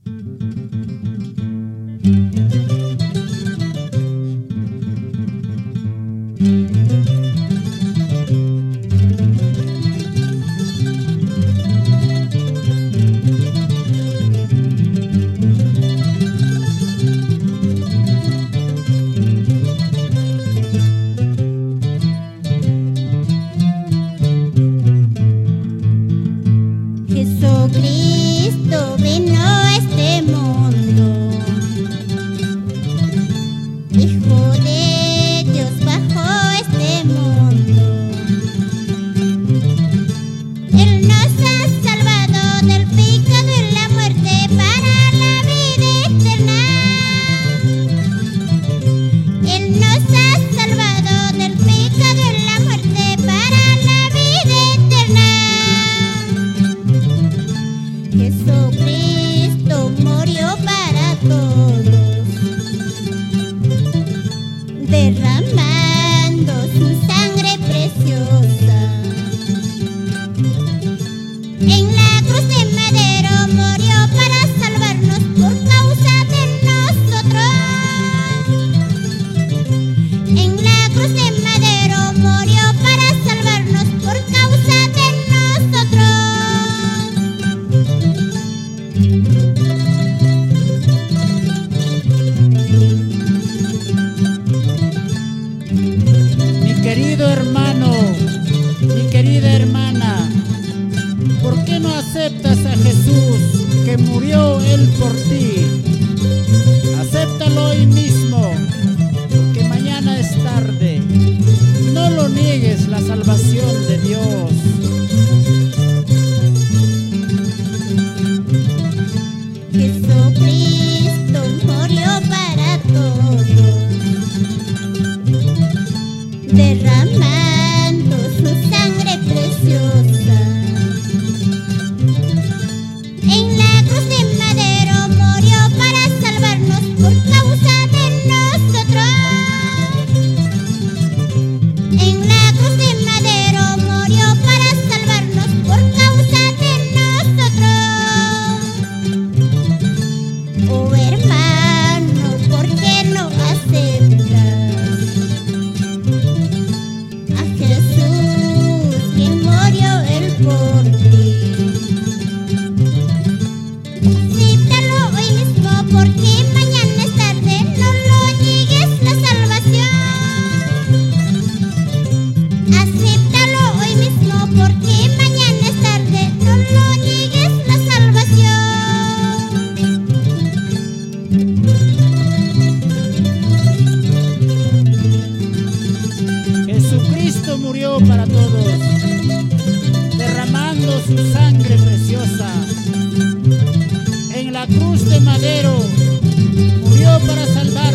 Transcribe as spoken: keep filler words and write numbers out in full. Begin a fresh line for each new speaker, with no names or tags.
Jesucristo vino a este mundo, Hijo de Dios bajó a este mundo. Él nos ha salvado del pecado y la muerte para la vida eterna. Él nos ha salvado del pecado y la muerte para la vida eterna. Jesucristo murió para todos, derramando su sangre preciosa. En la cruz de madero murió para salvarnos por causa de nosotros. En la cruz de madero murió para salvarnos por causa de nosotros.
Mi querido hermano, mi querida hermana, ¿por qué no aceptas a Jesús que murió Él por ti? Acéptalo hoy mismo, porque mañana es tarde. No lo niegues, la salvación de Dios.
Jesucristo murió para todos, derramando su sangre preciosa. En la cruz de madero murió para salvarnos por causa de nosotros. En la cruz de madero murió para salvarnos por causa de nosotros. Oh hermano, ¿por qué no aceptas a Jesús que murió Él por ti? Acéptalo hoy mismo, porque mañana es tarde. No lo niegues, la salvación. Acéptalo hoy mismo, porque mañana es tarde. No lo niegues, la salvación.
Jesucristo murió para todos, derramando su sangre preciosa. En la cruz de madero murió para salvar